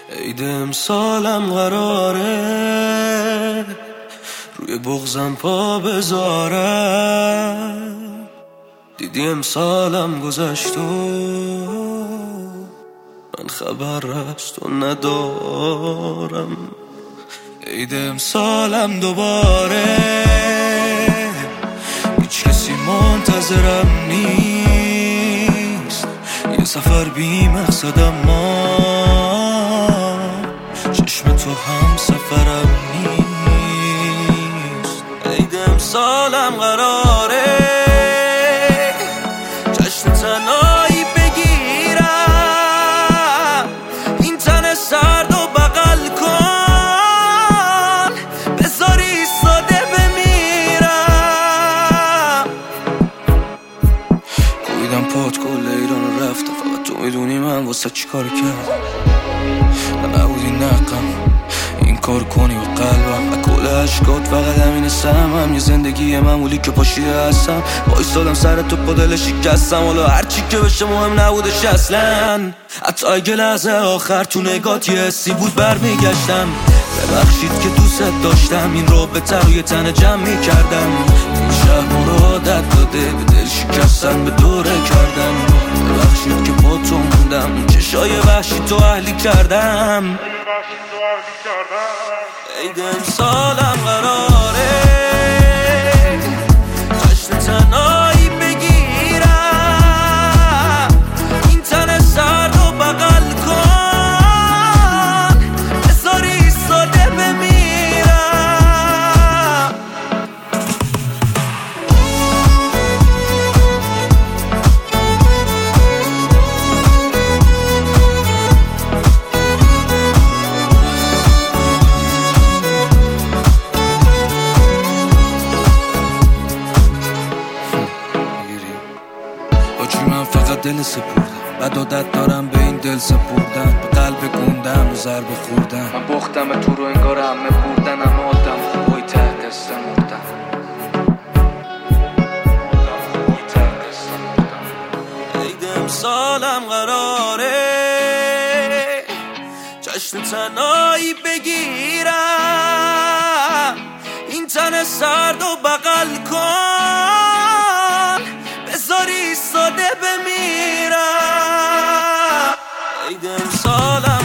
عید امسالم قراره روی بغضم پا بذارم. دیدی امسالم گذشت و من خبر از تو ندارم. عید امسالم دوباره هیچ کسی منتظرم نیست، یه سفر بی مقصد اما چشم تو هم سفرم نیست. عید امسالم قراره جشن تنهایی بگیرم، این تن سرد و بغل کن بذاری ساده بمیرم. کویدم پات کل ایران رفتم، فقط تو میدونی من واسه چی کار کردم. نبودی نقم این کار کنی و قلبم اکل عشقات فقط همین سمم. یه زندگی معمولی که پاشیده هستم، بایستادم سر تو با دل شکستم. حالا هرچی که بشه مهم نبودش اصلا، حتی اگه لحظه آخر تو نگات یه حسی بود برمیگشتم. ببخشید که دوست داشتم، این رابطه رو یه تن جمع میکردم. این شهر رو عادت داده به دل شکستن، به دوره کردن. ببخشید که با تو موندم، چشای وحشی تو اهلی کردم. عید امسالم قراره جشن تنهایی بگیرم، این تن سرد و بغل کن بذاری ساده بمیرم. من فقط دل سپردم، بعد عادت دارم به این دل سپردن، به قلب گوندم رو ضربه خوردن. من بختم تو رو انگار همه بردن، اما آدم خوبای ته قصه مردن. عید امسالم قراره جشن تنهایی بگیرم، این تن سرد و بغل کن بذاری ساده بمیرم. عید امسالم